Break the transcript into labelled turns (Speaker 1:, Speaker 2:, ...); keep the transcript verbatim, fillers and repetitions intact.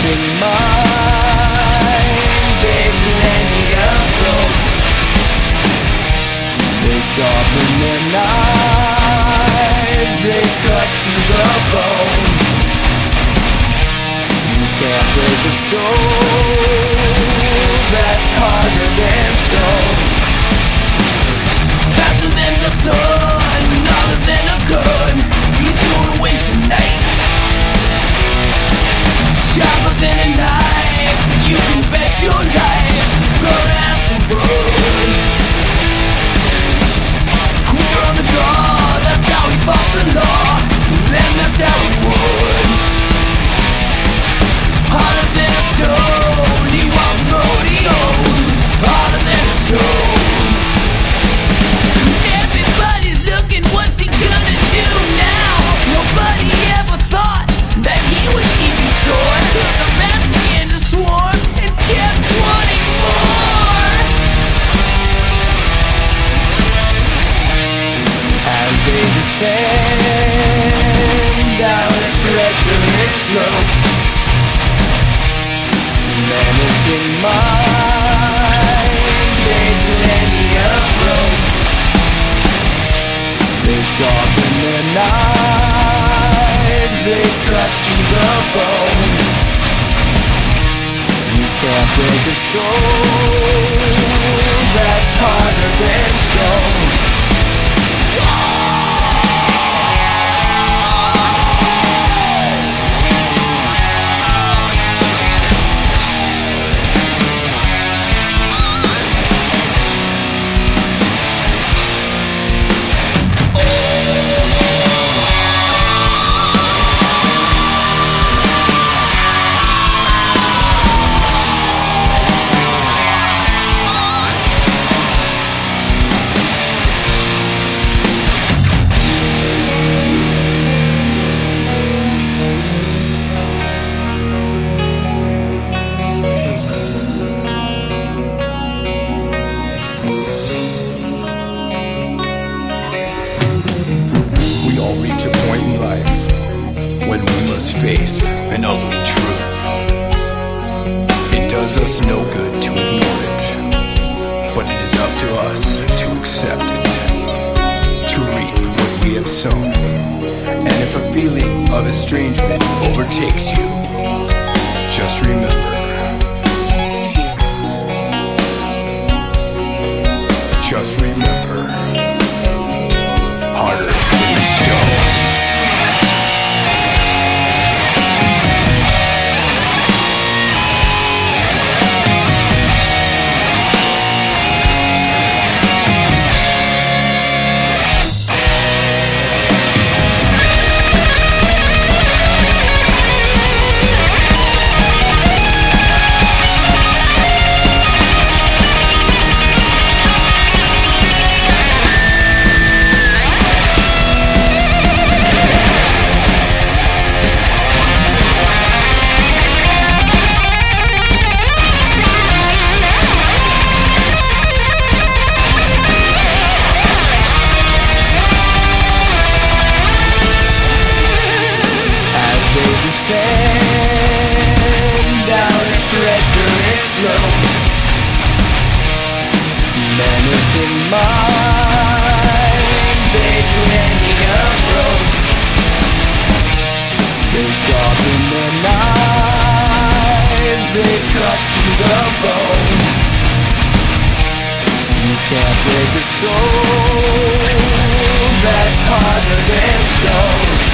Speaker 1: menacing minds, they plenty of rope. They sharpen their knives, they cut to the bone. You can't break a soul that's harder than stone. Faster than the sun, harder than a gun. He's going away tonight. Sharper than a knife, you can bet your life. Gonna have some fun. Quicker on the draw, that's how he fought the law, and that's how he won. Harder than a stone, he walks rodeos. Harder than a stone. Everybody's looking, what's he gonna do now? Nobody ever thought that he would keep score. Cause the man began to swarm and kept wanting more. As they descend down a treacherous slope, menacing minds, they plenty of rope. They sharpen their knives, they cut to the bone. You can't break a soul that's harder than stone.
Speaker 2: Face an ugly truth. It does us no good to ignore it, but it is up to us to accept it, to reap what we have sown. And if a feeling of estrangement overtakes you, just remember, just remember, harder than stone.
Speaker 1: Menacing minds, they plenty of rope. They sharpen their knives, they cut to the bone. You can't break a soul that's harder than stone.